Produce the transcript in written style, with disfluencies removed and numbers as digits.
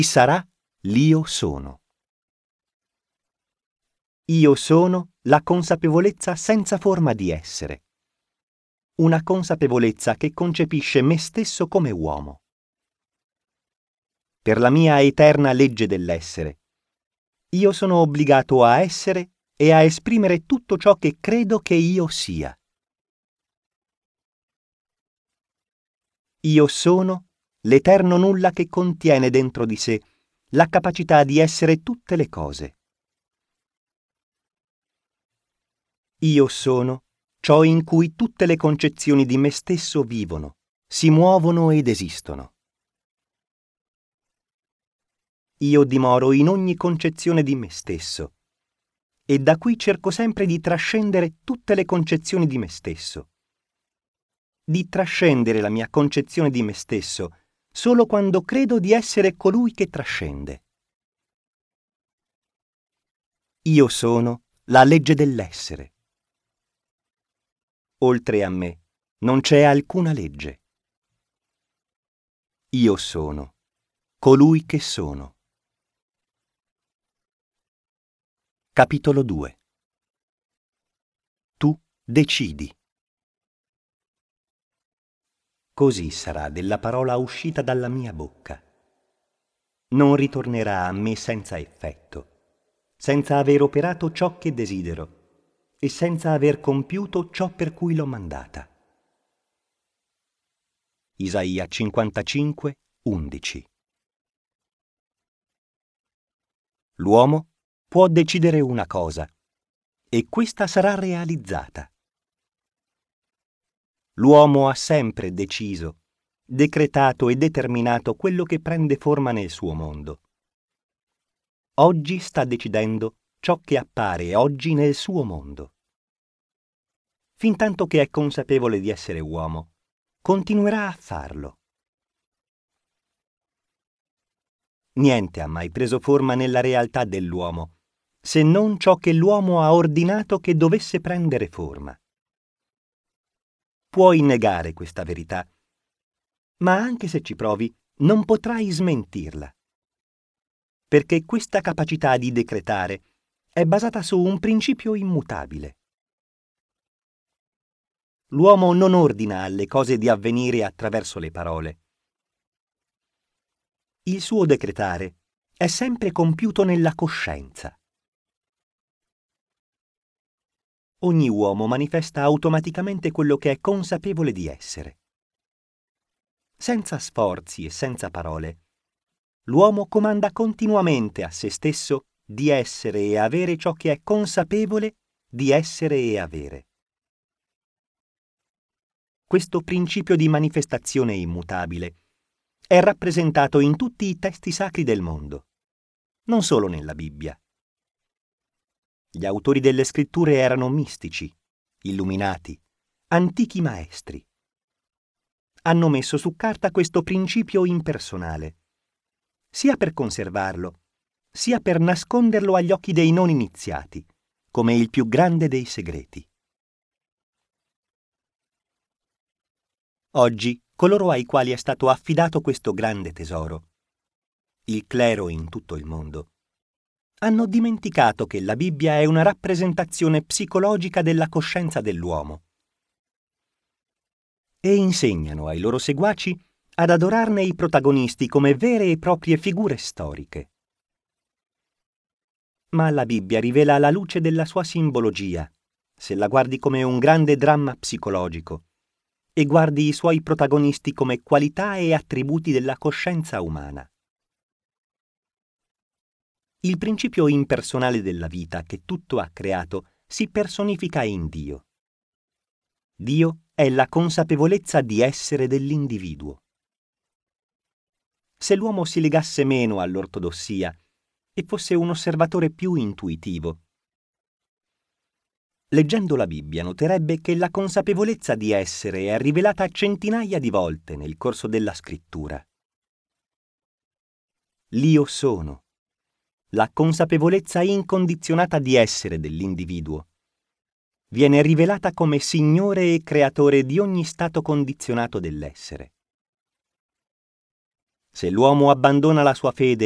sarà l'Io sono. Io sono la consapevolezza senza forma di essere. Una consapevolezza che concepisce me stesso come uomo. Per la mia eterna legge dell'essere, io sono obbligato a essere e a esprimere tutto ciò che credo che io sia. Io sono l'eterno nulla che contiene dentro di sé la capacità di essere tutte le cose. Io sono ciò in cui tutte le concezioni di me stesso vivono, si muovono ed esistono. Io dimoro in ogni concezione di me stesso e da qui cerco sempre di trascendere tutte le concezioni di me stesso. Di trascendere la mia concezione di me stesso solo quando credo di essere colui che trascende. Io sono la legge dell'essere. Oltre a me non c'è alcuna legge. Io sono colui che sono. Capitolo 2. Tu decidi. Così sarà della parola uscita dalla mia bocca. Non ritornerà a me senza effetto, senza aver operato ciò che desidero e senza aver compiuto ciò per cui l'ho mandata. Isaia 55, 11. L'uomo può decidere una cosa e questa sarà realizzata. L'uomo ha sempre deciso, decretato e determinato quello che prende forma nel suo mondo. Oggi sta decidendo ciò che appare oggi nel suo mondo. Fintanto che è consapevole di essere uomo, continuerà a farlo. Niente ha mai preso forma nella realtà dell'uomo, se non ciò che l'uomo ha ordinato che dovesse prendere forma. Puoi negare questa verità, ma anche se ci provi, non potrai smentirla. Perché questa capacità di decretare è basata su un principio immutabile. L'uomo non ordina alle cose di avvenire attraverso le parole. Il suo decretare è sempre compiuto nella coscienza. Ogni uomo manifesta automaticamente quello che è consapevole di essere. Senza sforzi e senza parole, l'uomo comanda continuamente a se stesso di essere e avere ciò che è consapevole di essere e avere. Questo principio di manifestazione immutabile è rappresentato in tutti i testi sacri del mondo, non solo nella Bibbia. Gli autori delle scritture erano mistici, illuminati, antichi maestri. Hanno messo su carta questo principio impersonale, sia per conservarlo, sia per nasconderlo agli occhi dei non iniziati, come il più grande dei segreti. Oggi, coloro ai quali è stato affidato questo grande tesoro, il clero in tutto il mondo, hanno dimenticato che la Bibbia è una rappresentazione psicologica della coscienza dell'uomo e insegnano ai loro seguaci ad adorarne i protagonisti come vere e proprie figure storiche. Ma la Bibbia rivela la luce della sua simbologia, se la guardi come un grande dramma psicologico e guardi i suoi protagonisti come qualità e attributi della coscienza umana. Il principio impersonale della vita che tutto ha creato si personifica in Dio. Dio è la consapevolezza di essere dell'individuo. Se l'uomo si legasse meno all'ortodossia e fosse un osservatore più intuitivo, leggendo la Bibbia noterebbe che la consapevolezza di essere è rivelata centinaia di volte nel corso della scrittura. L'Io sono, la consapevolezza incondizionata di essere dell'individuo, viene rivelata come Signore e Creatore di ogni stato condizionato dell'essere. Se l'uomo abbandona la sua fede